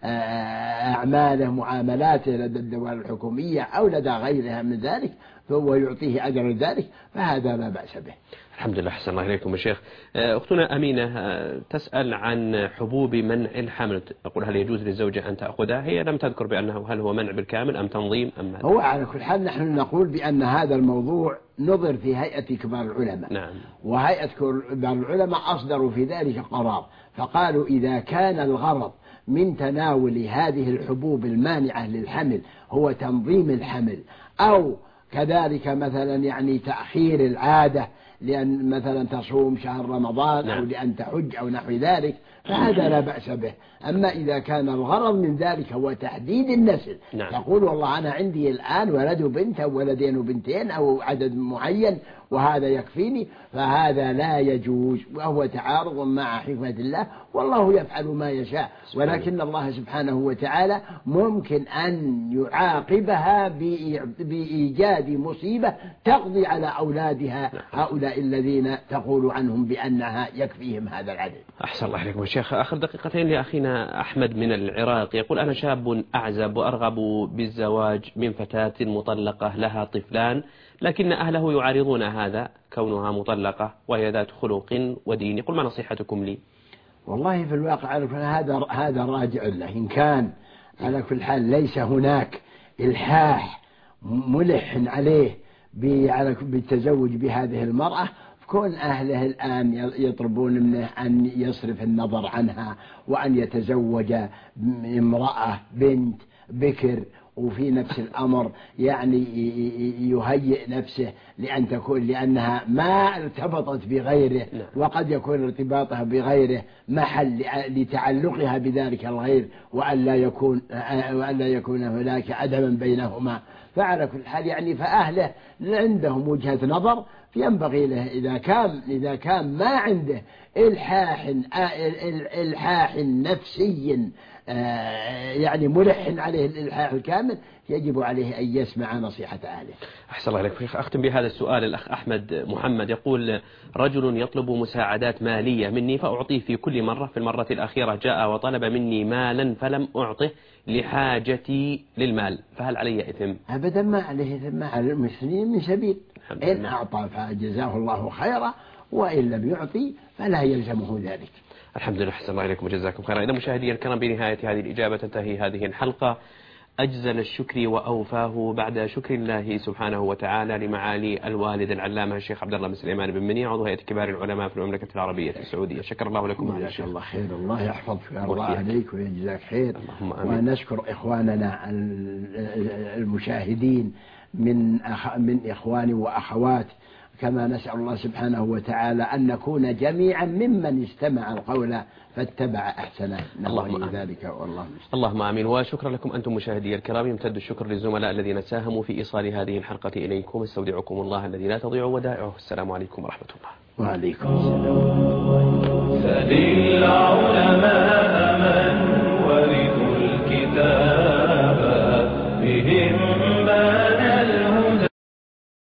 Speaker 2: أعماله معاملاته لدى الدوائر الحكومية أو لدى غيرها من ذلك فهو يعطيه أجر ذلك، فهذا لا بأس به.
Speaker 1: الحمد لله. أحسن الله إليكم يا شيخ. أختنا أمينة تسأل عن حبوب منع الحمل، تقول: هل يجوز للزوجة أن تأخذها؟ هي لم تذكر بأنه هل هو منع بالكامل أم تنظيم أم ماذا؟
Speaker 2: هو على كل حال نحن نقول بأن هذا الموضوع نظر في هيئة كبار العلماء. وهيئة كبار العلماء أصدروا في ذلك قرار، فقالوا إذا كان الغرض من تناول هذه الحبوب المانعة للحمل هو تنظيم الحمل أو كذلك مثلا يعني تأخير العادة لأن مثلا تصوم شهر رمضان أو لأن تحج أو نحو ذلك، فهذا لا بأس به. أما إذا كان الغرض من ذلك هو تحديد النسل، تقول والله أنا عندي الآن ولد وبنت أو ولدين وبنتين أو عدد معين وهذا يكفيني، فهذا لا يجوز وهو تعارض مع حكمة الله، والله يفعل ما يشاء. ولكن الله سبحانه وتعالى ممكن أن يعاقبها بإيجاد مصيبة تقضي على أولادها هؤلاء الذين تقول عنهم بأنها يكفيهم هذا العدد.
Speaker 1: أحسن الله عليكم يا شيخ. آخر دقيقتين لأخينا أحمد من العراق، يقول: أنا شاب أعزب وأرغب بالزواج من فتاة مطلقة لها طفلان، لكن أهله يعارضون هذا كونها مطلقة وهي ذات خلق ودين، يقول: ما نصيحتكم لي؟
Speaker 2: والله في الواقع هذا راجع له. إن كان على كل حال ليس هناك إلحاح ملح عليه بالتزوج بهذه المرأة، كون أهله الآن يطلبون منه أن يصرف النظر عنها وأن يتزوج امرأة بنت بكر، وفي نفس الأمر يعني يهيئ نفسه لأنها ما ارتبطت بغيره، وقد يكون ارتباطها بغيره محل لتعلقها بذلك الغير وأن لا يكون هناك عدما بينهما. فعلى كل حال يعني فأهله عندهم وجهة نظر، ينبغي له إذا كان ما عنده إلحاح نفسي يعني ملح عليه الإلحاح الكامل، يجب عليه أن يسمع نصيحة أهله.
Speaker 1: أحسن الله عليك شيخ. أختم بهذا السؤال. الأخ أحمد محمد يقول: رجل يطلب مساعدات مالية مني فأعطيه في كل مرة، في المرة الأخيرة جاء وطلب مني مالا فلم أعطه لحاجتي للمال، فهل علي إثم؟
Speaker 2: أبدا ما عليه إثم، ما على المسلمين من سبيل، إن أعطى فجزاه الله خيرا، وإن لم يعطي فلا يلزمه ذلك.
Speaker 1: الحمد لله، حسن الله إليكم وجزاكم خيرا. إذا مشاهدي الكرام بنهاية هذه الإجابة تنتهي هذه الحلقة، أجزل الشكر وأوفاه بعد شكر الله سبحانه وتعالى لمعالي الوالد العلامة الشيخ عبد الله بن سليمان بن مني عضو هيئة كبار العلماء في المملكة العربية السعودية. شكر الله لكم.
Speaker 2: ما شاء الله خير، الله يحفظك ويرضى عليك ويجزاك خير. ونشكر إخواننا المشاهدين من إخواني وأخوات، كما نسأل الله سبحانه وتعالى أن نكون جميعا ممن استمع القول فاتبع أحسنه.
Speaker 1: اللهم
Speaker 2: ذلك والله.
Speaker 1: اللهم آمين. وشكرا لكم أنتم مشاهدي الكرام. يمتد الشكر للزملاء الذين ساهموا في إيصال هذه الحلقة إليكم. استودعكم الله الذي لا تضيع ودائعه. السلام عليكم ورحمة الله.
Speaker 2: وعليكم السلام ورحمة الله.
Speaker 9: فللعلماء من